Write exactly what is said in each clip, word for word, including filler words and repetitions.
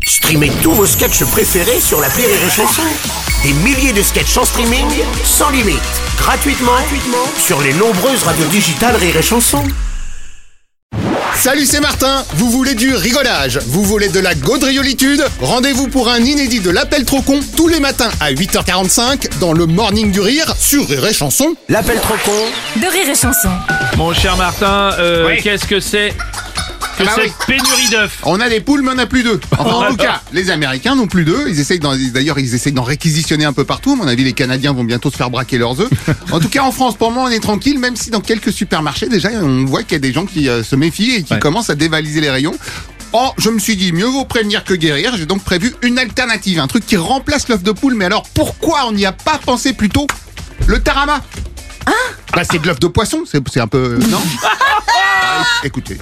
Streamez tous vos sketchs préférés sur l'appli Rire et Chanson. Des milliers de sketchs en streaming, sans limite, gratuitement, gratuitement sur les nombreuses radios digitales Rire et Chanson. Salut, c'est Martin. Vous voulez du rigolage, vous voulez de la gaudriolitude? Rendez-vous pour un inédit de l'appel trop con tous les matins à huit heures quarante-cinq dans le Morning du Rire sur Rire et Chanson. L'appel trop con de Rire et Chanson. Mon cher Martin, euh, Oui. qu'est-ce que c'est que Ah bah cette oui. pénurie d'œufs? On a des poules, mais on n'a plus d'œufs. Enfin, en tout cas, les Américains n'ont plus d'œufs. Ils essayent d'en- d'ailleurs, ils essayent d'en réquisitionner un peu partout. À mon avis, les Canadiens vont bientôt se faire braquer leurs œufs. En tout cas, en France, pour le moment, on est tranquille, même si dans quelques supermarchés, déjà, on voit qu'il y a des gens qui euh, se méfient et qui Ouais. commencent à dévaliser les rayons. Oh, je me suis dit, mieux vaut prévenir que guérir. J'ai donc prévu une alternative, un truc qui remplace l'œuf de poule. Mais alors, pourquoi on n'y a pas pensé plus tôt? Le tarama. Hein? Bah, c'est de l'œuf de poisson. C'est c'est un peu... Non? Ah, écoutez.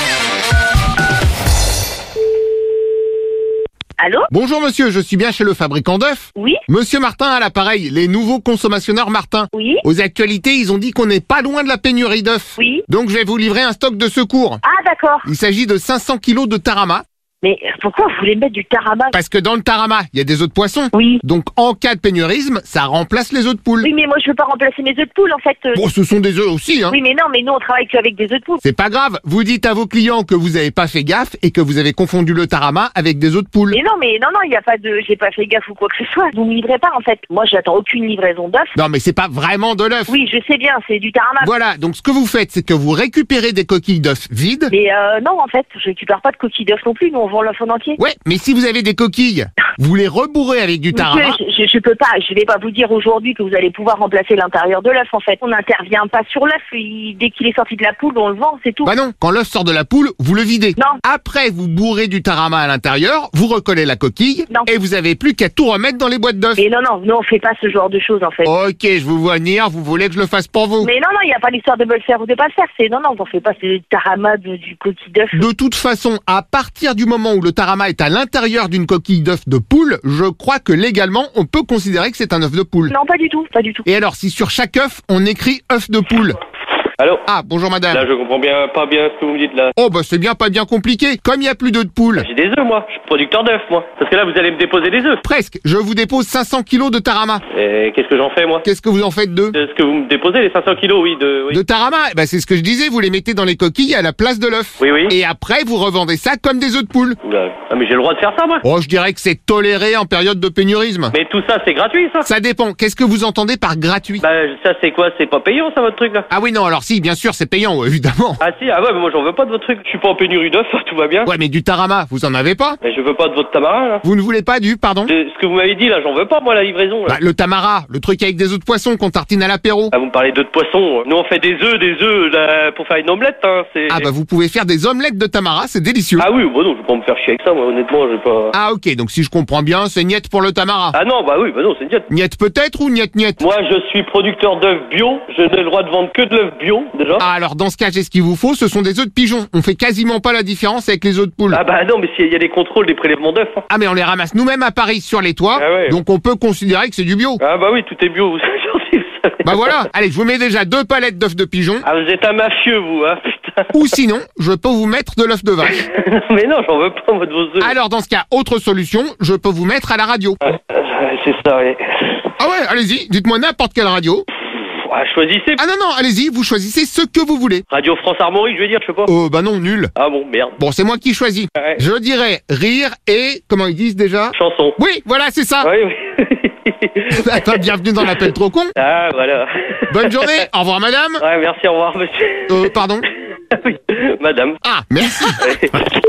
Allô? Bonjour monsieur, je suis bien chez le fabricant d'œufs. Oui? Monsieur Martin à l'appareil, les nouveaux consommateurs Martin. Oui? Aux actualités, ils ont dit qu'on n'est pas loin de la pénurie d'œufs. Oui? Donc je vais vous livrer un stock de secours. Ah, d'accord. Il s'agit de cinq cents kilos de tarama, Mais pourquoi vous voulez mettre du tarama? parce que dans le tarama, il y a des œufs de poisson. Oui. Donc en cas de pénurisme, ça remplace les œufs de poule. Oui, mais moi, je veux pas remplacer mes œufs de poule, en fait. euh. Bon, ce sont des œufs aussi, hein. Oui, mais non, mais nous, on travaille qu'avec des œufs de poule. C'est pas grave, vous dites à vos clients que vous avez pas fait gaffe et que vous avez confondu le tarama avec des œufs de poule. Mais non, mais non, non, il y a pas de... J'ai pas fait gaffe ou quoi que ce soit. Vous me livrez pas, en fait. Moi, j'attends aucune livraison d'œufs. Non mais c'est pas vraiment de l'œuf. Oui, je sais bien, c'est du tarama. Voilà, donc ce que vous faites, c'est que vous récupérez des coquilles d'œufs vides. Mais euh, non, en fait, je récupère pas de coquilles d'œufs non plus. Nous, on vend l'œuf en entier. Ouais, mais si vous avez des coquilles, vous les rebourrez avec du tarama. Monsieur, je, je, je peux pas, je vais pas vous dire aujourd'hui que vous allez pouvoir remplacer l'intérieur de l'œuf, en fait. On n'intervient pas sur l'œuf. Il- Dès qu'il est sorti de la poule, on le vend, c'est tout. Bah non, quand l'œuf sort de la poule, vous le videz. Non. Après, vous bourrez du tarama à l'intérieur, vous recollez la coquille, Non. et vous avez plus qu'à tout remettre dans les boîtes d'œufs. Mais non, non, nous, on fait pas ce genre de choses, en fait. Ok, je vous vois venir, vous voulez que je le fasse pour vous. Mais non, non, il n'y a pas l'histoire de me le faire ou de pas le faire. C'est non, non, on fait pas ce tarama de- du coquille d'œuf. De toute façon, à partir du moment où le tarama est à l'intérieur d'une coquille d'œuf de poule, je crois que légalement, on peut considérer que c'est un œuf de poule. Non, pas du tout, pas du tout. Et alors, si sur chaque œuf, on écrit œuf de poule. Allô? Ah, bonjour madame. Là, je comprends bien, pas bien ce que vous me dites là. Oh bah c'est bien pas bien compliqué. Comme il n'y a plus d'œufs de poule. J'ai des œufs, moi. Je suis producteur d'œufs, moi. Parce que là, vous allez me déposer des œufs. Presque. Je vous dépose cinq cents kilos de tarama. Et qu'est-ce que j'en fais, moi? Qu'est-ce que vous en faites d'eux? De ce que vous me déposez, les cinq cents kilos, oui, de, oui. De tarama, eh ben c'est ce que je disais, vous les mettez dans les coquilles à la place de l'œuf. Oui, oui. Et après, vous revendez ça comme des œufs de poule. Oula. Ah, mais j'ai le droit de faire ça, moi. Oh, je dirais que c'est toléré en période de pénurisme. Mais tout ça, c'est gratuit, ça. Ça dépend. Qu'est-ce que vous entendez par gratuit? Bah, ça, c'est quoi? C'est pas payant, ça, votre truc, là? Ah oui, non, alors si, bien sûr, c'est payant, ouais, évidemment. Ah, si, ah ouais, mais moi, j'en veux pas de votre truc. Je suis pas en pénurie d'œufs, tout va bien. Ouais, mais du tarama, vous en avez pas? Mais je veux pas de votre tamarin, là. Vous ne voulez pas du, pardon? De- Ce que vous m'avez dit, là, j'en veux pas, moi, la livraison, là. Bah, le tamara, le truc avec des œufs de poisson qu'on tartine à l'apéro. Ah, vous me parlez d'œufs de poisson. Nous, on fait des œufs, des œufs, là, pour faire une omelette, hein. C'est... Ah bah vous pouvez faire des omelettes de tamara, c'est délicieux. Ah oui, bon, non, je vais pas me faire chier avec ça, moi, honnêtement, je vais pas... Ah ok, donc si je comprends bien, c'est niet pour le tamara. Ah non, bah oui, bah non, c'est une diète. Niet peut-être ou niet niet? Moi, je suis producteur d'œufs bio. Je n'ai le droit de vendre que de l'œuf bio, déjà. Ah alors dans ce cas, j'ai ce qu'il vous faut, ce sont des œufs de pigeon. On fait quasiment pas la différence avec les œufs de poule. Ah bah non, mais s'il y a des contrôles des prélèvements d'œufs. Hein. Ah mais on les ramasse nous-mêmes à Paris sur les toits, Ah ouais. donc on peut considérer que c'est du bio. Ah bah oui, tout est bio, vous savez, vous savez. Bah voilà, allez, je vous mets déjà deux palettes d'œufs de pigeon, Ah, vous êtes un mafieux, vous, hein, putain. ou sinon, je peux vous mettre de l'œuf de vache. Mais non, j'en veux pas, moi, de vos œufs. Alors dans ce cas, autre solution, je peux vous mettre à la radio. Ah, ah, c'est ça, ouais. Ah ouais, allez-y, dites-moi n'importe quelle radio. Ah, choisissez. Ah non non, allez-y, vous choisissez ce que vous voulez. Radio France Armorique, je vais dire, je sais pas. Euh bah non, nul. Ah bon, merde. Bon, c'est moi qui choisis. Ouais. Je dirais rire et... Comment ils disent déjà? Chanson. Oui, voilà, c'est ça. Oui, oui. Bah, bah, bienvenue dans l'appel trop con. Ah, voilà. Bonne journée. Au revoir, madame. Ouais, merci, au revoir, monsieur. Euh, pardon. Oui, madame. Ah, merci. Ouais.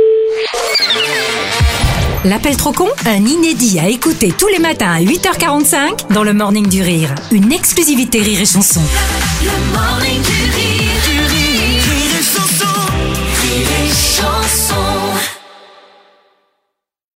L'appel trop con, un inédit à écouter tous les matins à huit heures quarante-cinq dans le Morning du Rire. Une exclusivité Rire et Chanson. Le Morning du Rire.